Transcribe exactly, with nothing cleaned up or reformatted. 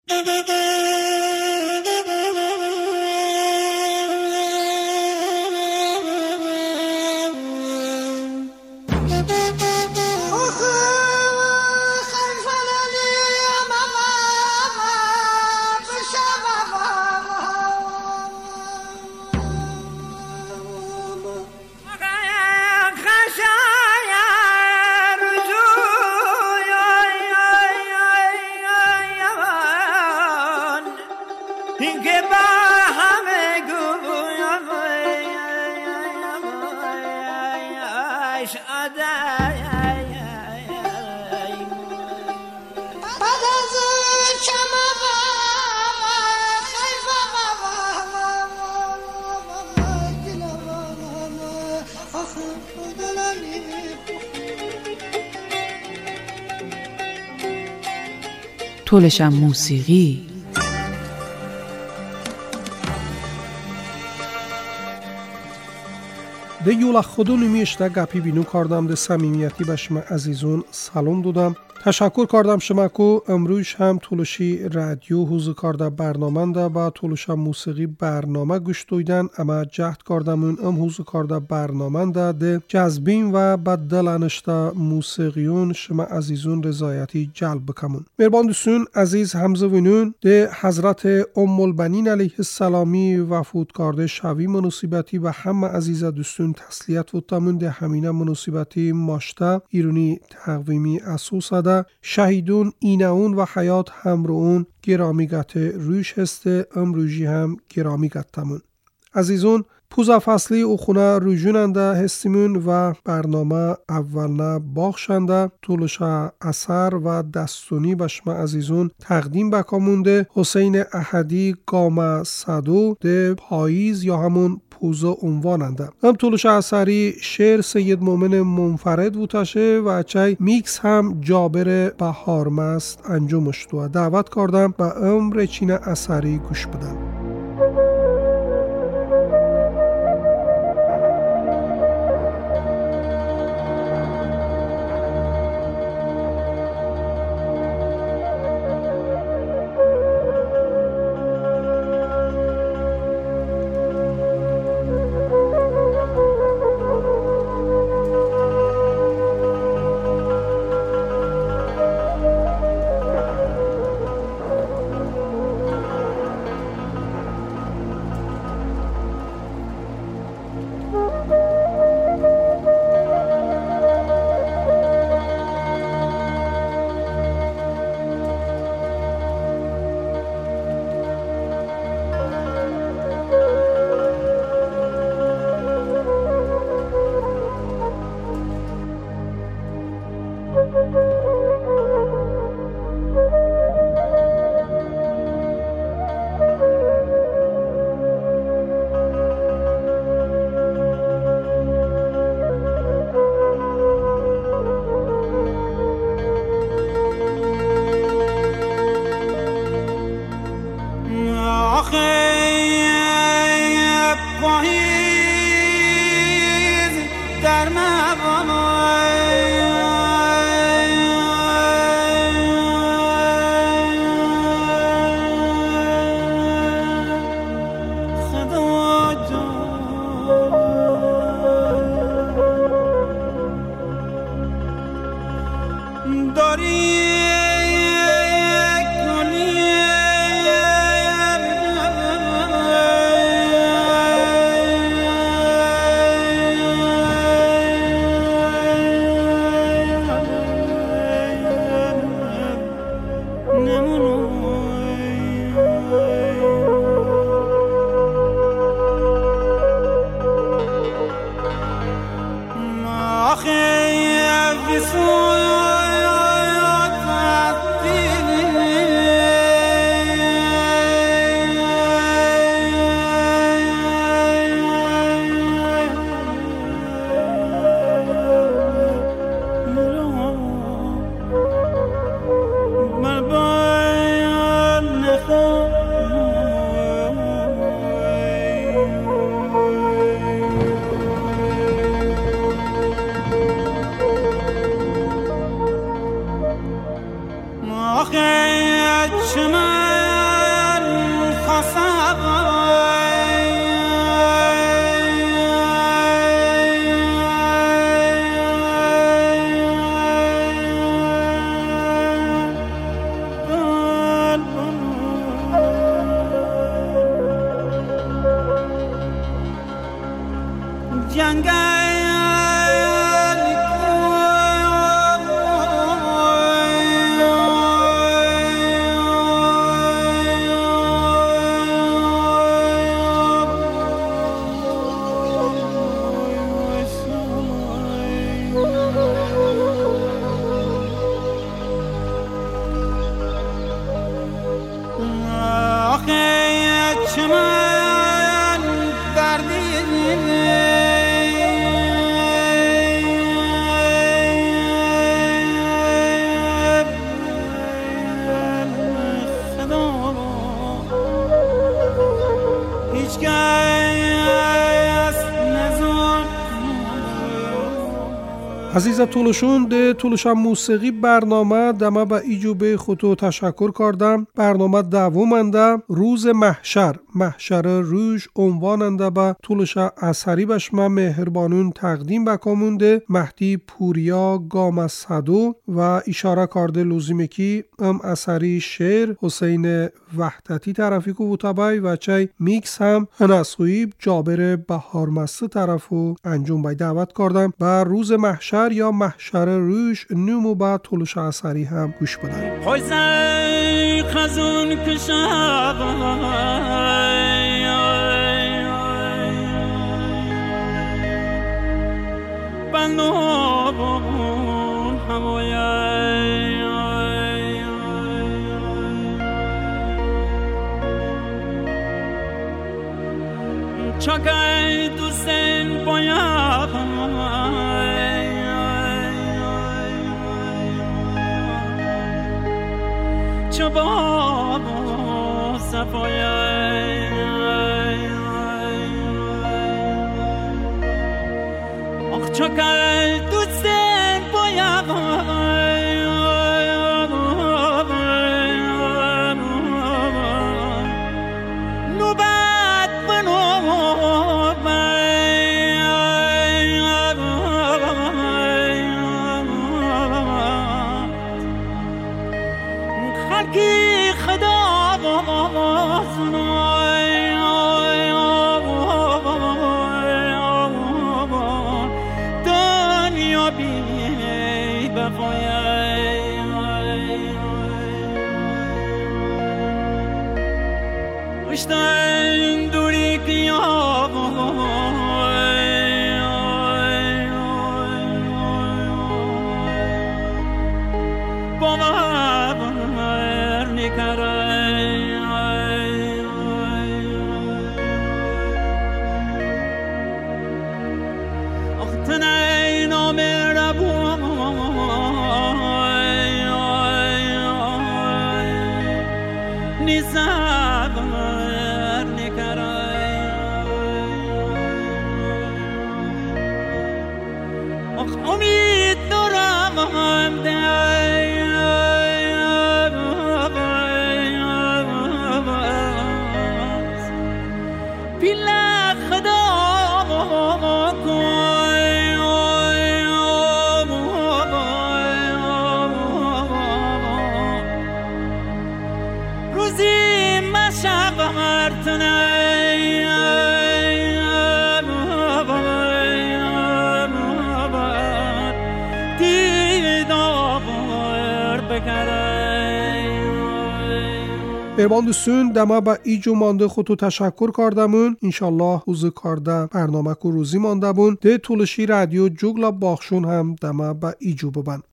تولشم موسیقی ده یولا خودو نمیشته گپی بینو کردم ده صمیمیتی به شما عزیزون سلام دادم. تشکر کردم شما کو امروز هم تولشی رادیو حضور کرده برنامه ده با تولشم موسیقی برنامه گوش دویدن اما جهد کردم اون ام حضور کرده برنامه ده ده جذبین و بدل انشته موسیقیون شما عزیزون رضایتی جلب بکمون. مربان دوستون عزیز همزه وینون ده حضرت ام البنین علیه السلامی وفات کرده شوی مناسبتی و همه عزیز دوستون تسلیت و تمون ده همینه مناسبتی ماشته ایرونی تقویمی اساس ده شهیدون ایناون و حیات همرون گرامیگت روش هسته امروژی هم گرامیگت تمون. عزیزون پوزا فصلی او خونه روژوننده هستیمون و برنامه اولنا باخشنده طولش اثر و دستونی به شما عزیزون تقدیم بکامونده حسین احدی گام صدو ده پاییز یا همون پوزا عنواننده. هم طولش اثری شعر سید مومن منفرد بوتشه و چای میکس هم جابر بهارمست انجامش دو. دعوت کردم به عمر چین اثری گوش بدم. آخه چه من چمن دردی عزیزا طولشون ده طولشم موسیقی برنامه دمه به ایجوب خودتو تشکر کردم. برنامه دومنده روز محشر محشر روش عنواننده به طولش اثری بشمه مهربانون تقدیم بکامونده مهدی پوریا گام صدو و اشاره کرده لوزیمه کی ام اثری شعر حسین وحدتی طرفی کو بوتابای و چای میکس هم هنسخویب جابر بهارمسته طرفو انجام بای دعوت کردم و روز محشر یا محشر روش نومو با طولش اثری هم گوش بدن. خوزه خزون کشاب بندون هموی چاکای دوستن باید چبا صفای آخ چاکای دوستن باید نوبت بنوب خلقی خدا دنیا بی بفای اشتن دوری کیا باور نکرای اختنای نام ربو نیزبر نکرای اخ امید دارم همده پیله خدا روزی مشبرتنه دیدار بکره مهربان دوستون دما با ایجو مانده خودتو تشکر کردمون. انشالله حوزه کارده برنامه کو روزی مانده بون ده طولشی رادیو جوگلا باخشون هم دما با ایجو ببن.